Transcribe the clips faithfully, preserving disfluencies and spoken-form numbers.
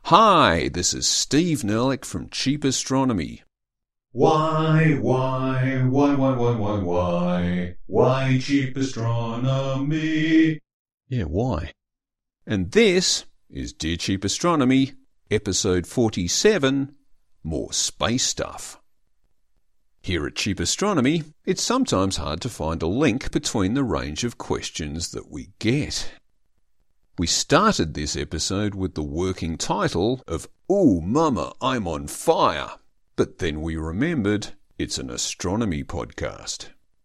Hi, this is Steve Nerlich from Cheap Astronomy. Why, why, why, why, why, why, why, why cheap astronomy? Yeah, why? And this is Dear Cheap Astronomy, episode forty-seven, More Space Stuff. Here at Cheap Astronomy, it's sometimes hard to find a link between the range of questions that we get. We started this episode with the working title of Ooh, Mama, I'm on Fire, but then we remembered it's an astronomy podcast.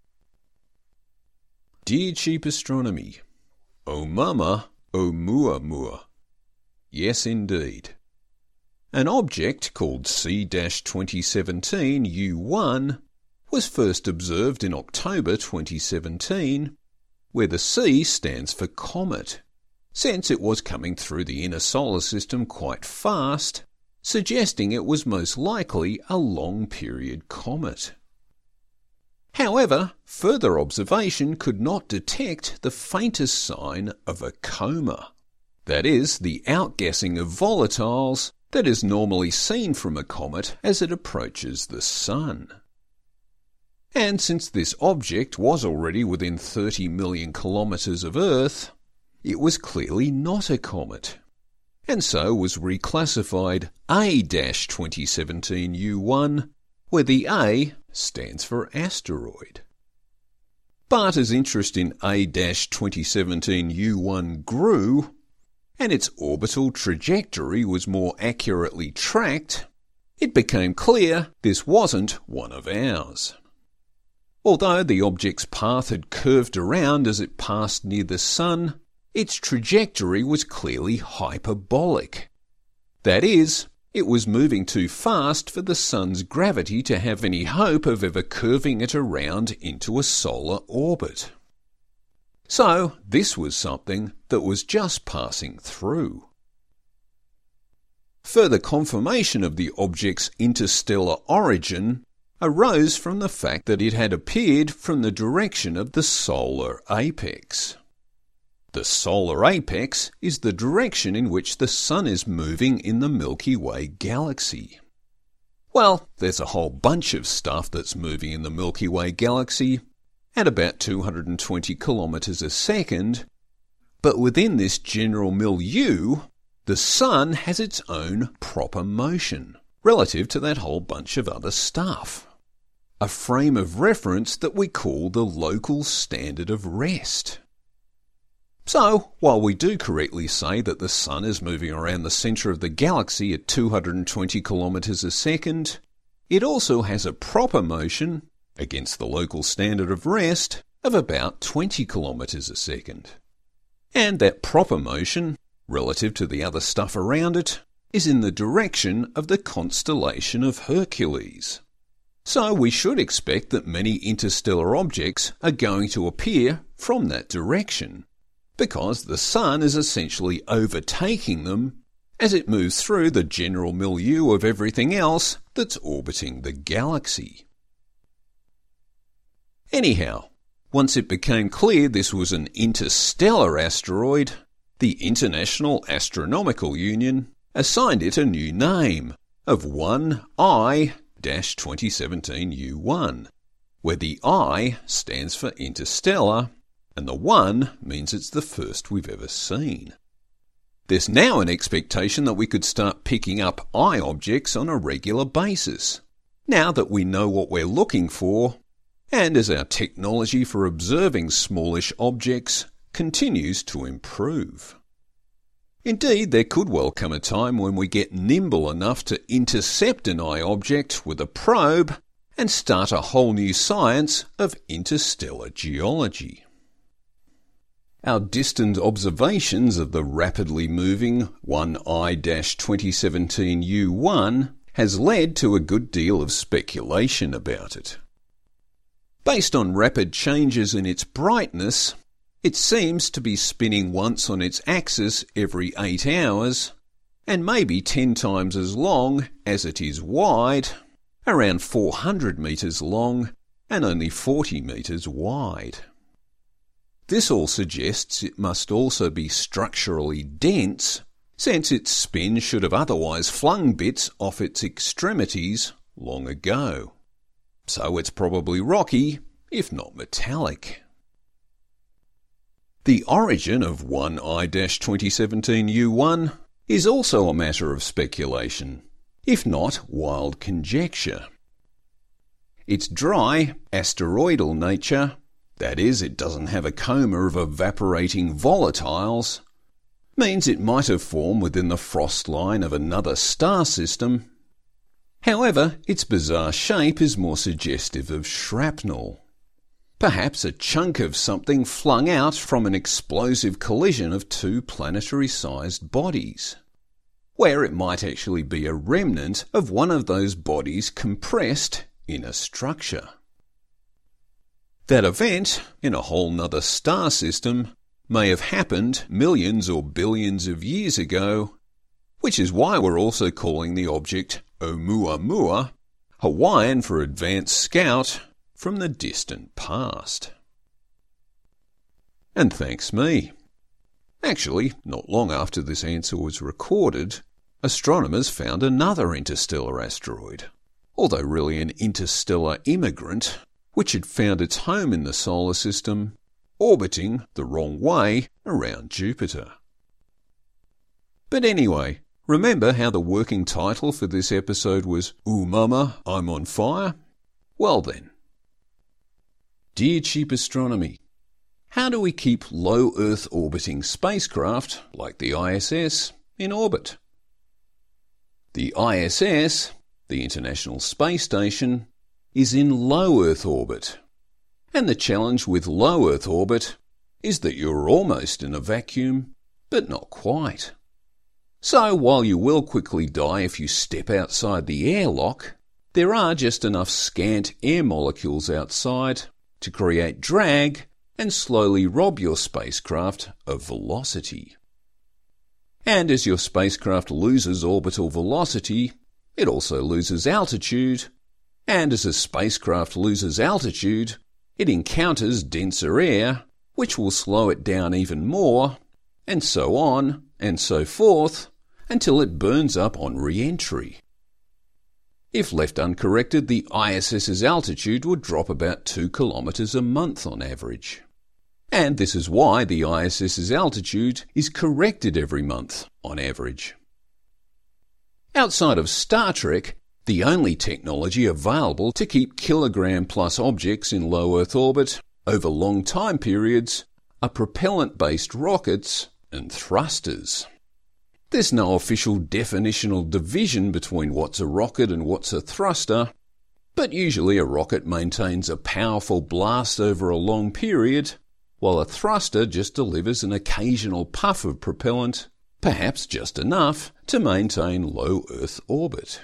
Dear Cheap Astronomy, Oh Mama, Oh Muamua. Yes, indeed. An object called C twenty seventeen U one was first observed in October twenty seventeen, where the C stands for comet, since it was coming through the inner solar system quite fast, suggesting it was most likely a long-period comet. However, further observation could not detect the faintest sign of a coma, that is, the outgassing of volatiles that is normally seen from a comet as it approaches the Sun. And since this object was already within thirty million kilometres of Earth, it was clearly not a comet, and so was reclassified A twenty seventeen U one, where the A stands for asteroid. But as interest in A twenty seventeen U one grew, and its orbital trajectory was more accurately tracked, it became clear this wasn't one of ours. Although the object's path had curved around as it passed near the Sun, its trajectory was clearly hyperbolic. That is, it was moving too fast for the Sun's gravity to have any hope of ever curving it around into a solar orbit. So, this was something that was just passing through. Further confirmation of the object's interstellar origin arose from the fact that it had appeared from the direction of the solar apex. The solar apex is the direction in which the Sun is moving in the Milky Way galaxy. Well, there's a whole bunch of stuff that's moving in the Milky Way galaxy at about two hundred twenty kilometres a second, but within this general milieu, the Sun has its own proper motion relative to that whole bunch of other stuff. A frame of reference that we call the local standard of rest. So, while we do correctly say that the Sun is moving around the centre of the galaxy at two hundred twenty kilometres a second, it also has a proper motion, against the local standard of rest, of about twenty kilometres a second. And that proper motion, relative to the other stuff around it, is in the direction of the constellation of Hercules. So we should expect that many interstellar objects are going to appear from that direction, because the Sun is essentially overtaking them as it moves through the general milieu of everything else that's orbiting the galaxy. Anyhow, once it became clear this was an interstellar asteroid, the International Astronomical Union assigned it a new name of one I twenty seventeen U one, where the I stands for interstellar, and the one means it's the first we've ever seen. There's now an expectation that we could start picking up eye objects on a regular basis, now that we know what we're looking for, and as our technology for observing smallish objects continues to improve. Indeed, there could well come a time when we get nimble enough to intercept an eye object with a probe and start a whole new science of interstellar geology. Our distant observations of the rapidly moving one I twenty seventeen U one has led to a good deal of speculation about it. Based on rapid changes in its brightness, it seems to be spinning once on its axis every eight hours, and maybe ten times as long as it is wide, around four hundred metres long and only forty metres wide. This all suggests it must also be structurally dense since its spin should have otherwise flung bits off its extremities long ago. So it's probably rocky, if not metallic. The origin of one I twenty seventeen U one is also a matter of speculation, if not wild conjecture. Its dry, asteroidal nature, that is, it doesn't have a coma of evaporating volatiles, means it might have formed within the frost line of another star system. However, its bizarre shape is more suggestive of shrapnel. Perhaps a chunk of something flung out from an explosive collision of two planetary-sized bodies, where it might actually be a remnant of one of those bodies compressed in a structure. That event, in a whole nother star system, may have happened millions or billions of years ago, which is why we're also calling the object Oumuamua, Hawaiian for Advanced Scout, from the distant past. And thanks me. Actually, not long after this answer was recorded, astronomers found another interstellar asteroid, although really an interstellar immigrant, which had found its home in the solar system, orbiting the wrong way around Jupiter. But anyway, remember how the working title for this episode was Ooh Mama, I'm on Fire? Well then. Dear Cheap Astronomy, how do we keep low Earth orbiting spacecraft, like the I S S, in orbit? The I S S, the International Space Station, is in low Earth orbit. And the challenge with low Earth orbit is that you're almost in a vacuum, but not quite. So while you will quickly die if you step outside the airlock, there are just enough scant air molecules outside to create drag and slowly rob your spacecraft of velocity. And as your spacecraft loses orbital velocity, it also loses altitude, and as a spacecraft loses altitude, it encounters denser air, which will slow it down even more, and so on and so forth, until it burns up on re-entry. If left uncorrected, the ISS's altitude would drop about two kilometres a month on average. And this is why the ISS's altitude is corrected every month on average. Outside of Star Trek, the only technology available to keep kilogram-plus objects in low Earth orbit over long time periods are propellant-based rockets and thrusters. There's no official definitional division between what's a rocket and what's a thruster, but usually a rocket maintains a powerful blast over a long period, while a thruster just delivers an occasional puff of propellant, perhaps just enough to maintain low Earth orbit.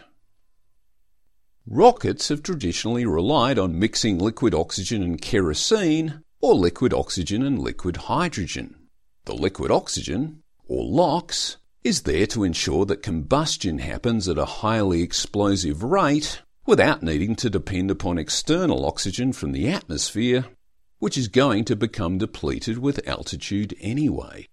Rockets have traditionally relied on mixing liquid oxygen and kerosene, or liquid oxygen and liquid hydrogen. The liquid oxygen, or LOX, is there to ensure that combustion happens at a highly explosive rate without needing to depend upon external oxygen from the atmosphere, which is going to become depleted with altitude anyway.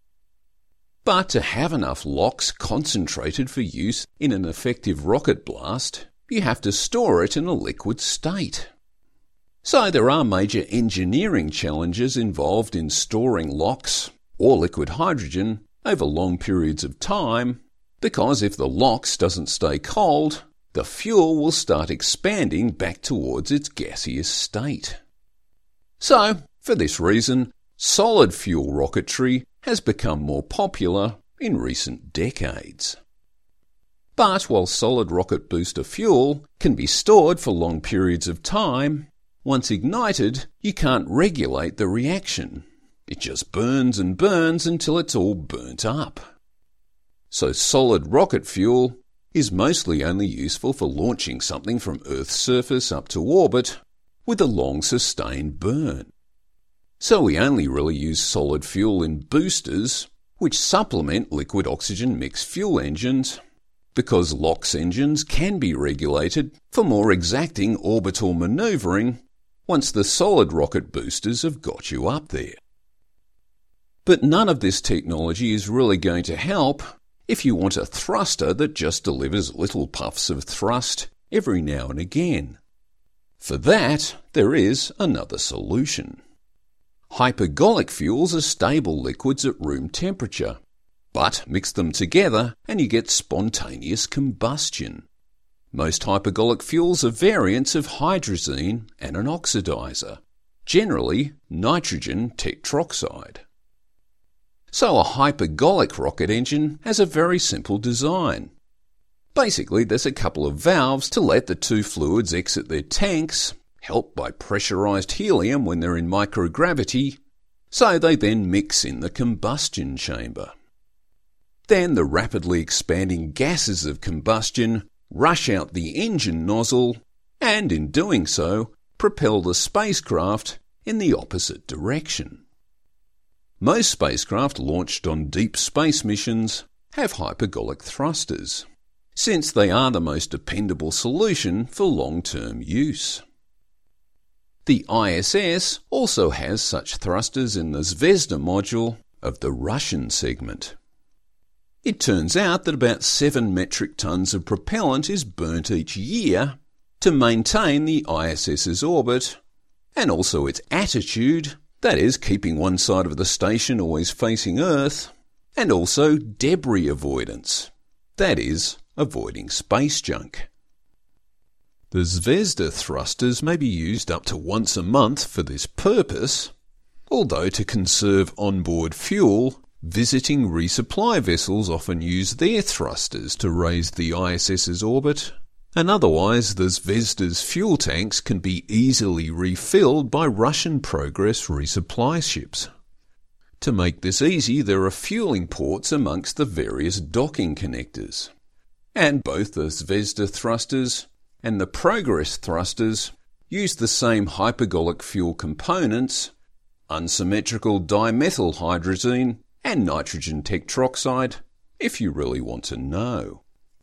But to have enough LOX concentrated for use in an effective rocket blast, you have to store it in a liquid state. So there are major engineering challenges involved in storing LOX, or liquid hydrogen, over long periods of time, because if the LOX doesn't stay cold, the fuel will start expanding back towards its gaseous state. So, for this reason, solid fuel rocketry has become more popular in recent decades. But while solid rocket booster fuel can be stored for long periods of time, once ignited, you can't regulate the reaction. It just burns and burns until it's all burnt up. So solid rocket fuel is mostly only useful for launching something from Earth's surface up to orbit with a long sustained burn. So we only really use solid fuel in boosters, which supplement liquid oxygen mixed fuel engines, because LOX engines can be regulated for more exacting orbital manoeuvring once the solid rocket boosters have got you up there. But none of this technology is really going to help if you want a thruster that just delivers little puffs of thrust every now and again. For that, there is another solution. Hypergolic fuels are stable liquids at room temperature, but mix them together and you get spontaneous combustion. Most hypergolic fuels are variants of hydrazine and an oxidizer, generally nitrogen tetroxide. So a hypergolic rocket engine has a very simple design. Basically, there's a couple of valves to let the two fluids exit their tanks, helped by pressurized helium when they're in microgravity, so they then mix in the combustion chamber. Then the rapidly expanding gases of combustion rush out the engine nozzle and, in doing so, propel the spacecraft in the opposite direction. Most spacecraft launched on deep space missions have hypergolic thrusters, since they are the most dependable solution for long-term use. The I S S also has such thrusters in the Zvezda module of the Russian segment. It turns out that about seven metric tons of propellant is burnt each year to maintain the ISS's orbit and also its attitude, that is, keeping one side of the station always facing Earth, and also debris avoidance, that is, avoiding space junk. The Zvezda thrusters may be used up to once a month for this purpose, although to conserve onboard fuel, visiting resupply vessels often use their thrusters to raise the ISS's orbit, and otherwise the Zvezda's fuel tanks can be easily refilled by Russian Progress resupply ships. To make this easy, there are fueling ports amongst the various docking connectors, and both the Zvezda thrusters and the Progress thrusters use the same hypergolic fuel components, unsymmetrical dimethyl hydrazine and nitrogen tetroxide, if you really want to know.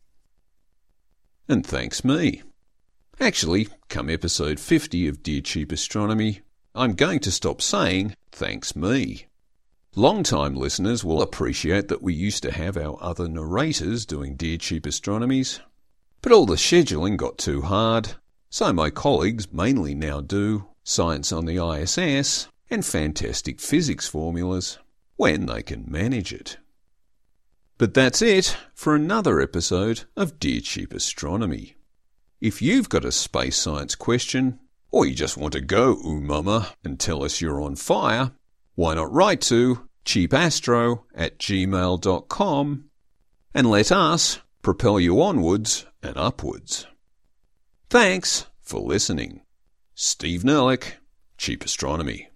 And thanks me. Actually, come episode fifty of Dear Cheap Astronomy, I'm going to stop saying thanks me. Long-time listeners will appreciate that we used to have our other narrators doing Dear Cheap Astronomies, but all the scheduling got too hard, so my colleagues mainly now do Science on the I S S and fantastic physics formulas when they can manage it. But that's it for another episode of Dear Cheap Astronomy. If you've got a space science question, or you just want to go ooh mama and tell us you're on fire, why not write to cheapastro at gmail dot com and let us propel you onwards and upwards. Thanks for listening. Steve Nerlich, Cheap Astronomy.